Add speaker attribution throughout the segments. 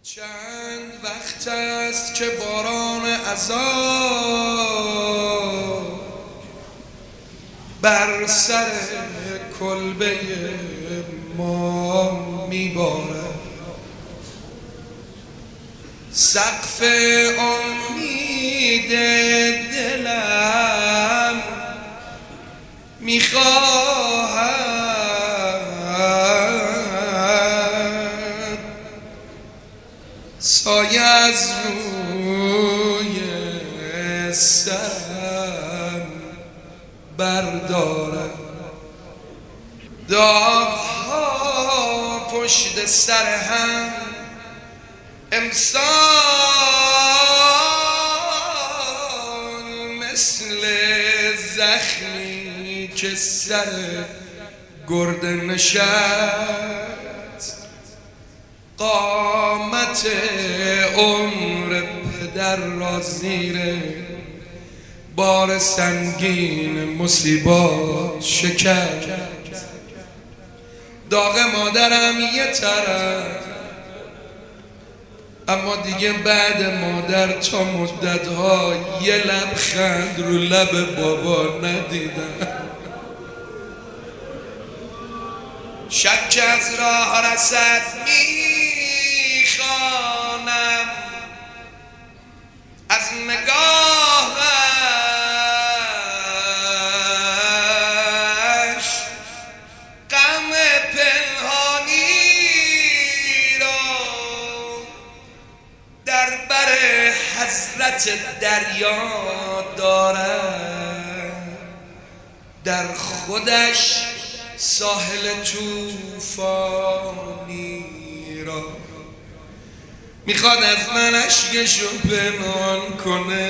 Speaker 1: چند وقت است که باران عذاب بر سر کلبه ما میبارد. سقف امید دلم میخواهد سایه از روی سرم بردارد. داغ‌ها پشت سر هم امسال مثل زخمی که سر گرده نشست. قامت عمر پدر را زیر بار سنگین مصیبات شکست. داغ مادرم یه طرف، اما دیگه بعد مادر تا مدت‌ها یه لبخند رو لب بابا ندیدم. شب که از راه رسد میخوانم از نگاهش غم پنهانی را در بر حضرت دریا دارد. در خودش ساحل طوفانی را میخواد از من اشکشو پنهان کنه،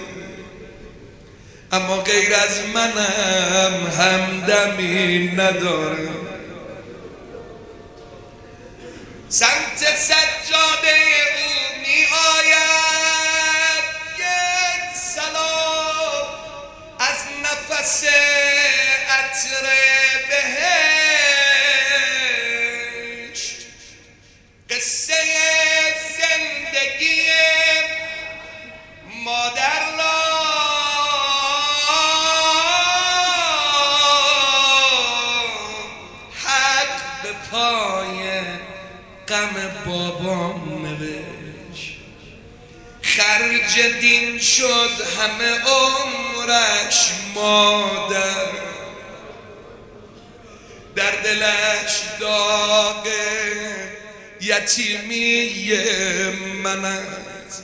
Speaker 1: اما غیر از منم همدمی نداره. سمت سجاده او می آید یک سلام از نفس عطر بهشت. قصه زندگی مادر را حق به پای غم بابام نوشت. خرج دین شد همه عمرش مادر، در دلش داغ یتیمی من است.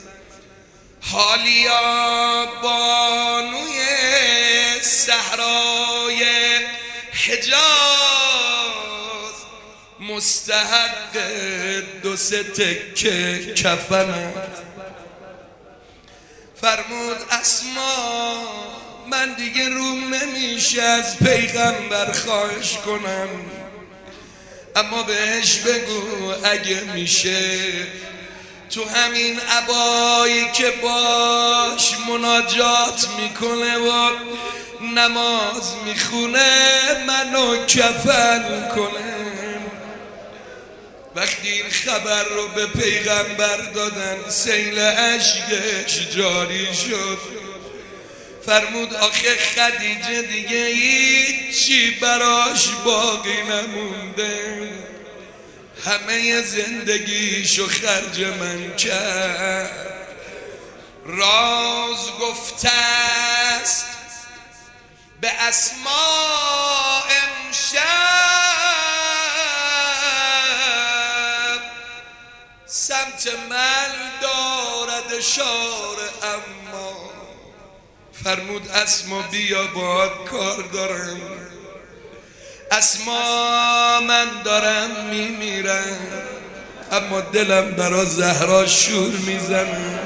Speaker 1: حالیا بانوی صحرای حجاز مستحق دو سه تکه کفن است. فرمود اسما من دیگه روم نمیشه از پیغمبر خواهش کنم، اما بهش بگو اگه میشه تو همین عبایی که باش مناجات میکنه و نماز میخونه منو کفن کنه. وقتی این خبر رو به پیغمبر دادن سیل اشکش جاری شد. فرمود آخه خدیجه دیگه هیچی براش باقی نمونده، همه زندگیشو خرج من کرد. راز گفته است به اسما امشب سمت من دارد اشاره. اما فرمود اسما بیا باهات کار دارم. اسما من دارم میمیرم، اما دلم برا زهرا شور میزنه.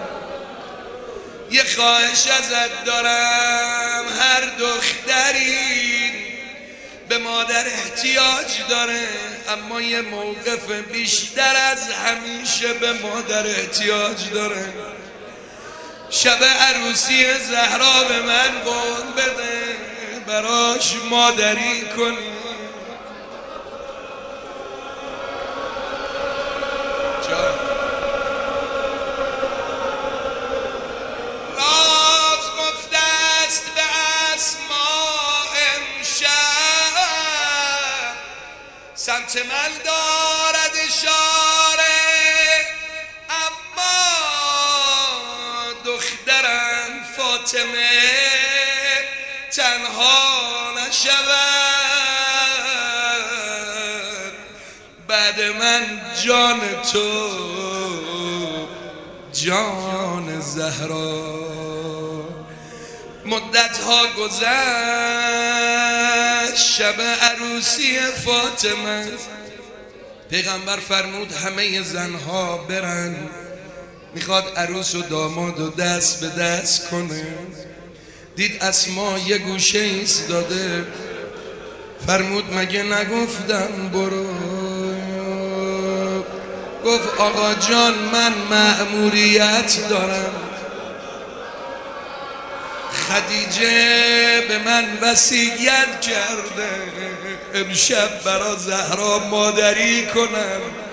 Speaker 1: یه خواهش ازت دارم، هر دختری به مادر احتیاج داره، اما یه موقف بیشتر از همیشه به مادر احتیاج داره. شب عروسی زهرا به من قول بده براش مادری کنی. جان فاطمه تنها نشود، بعد من جان تو جان زهرا. مدت ها گذشت، شب عروسی فاطمه، پیغمبر فرمود همه زنها برن، میخواد عروس و داماد و دست به دست کنه. دید اسما یه گوشه ایستاده، فرمود مگه نگفتم برو؟ گفت آقا جان من مأموریت دارم، خدیجه به من وصیت کرده امشب برا زهرا مادری کنم.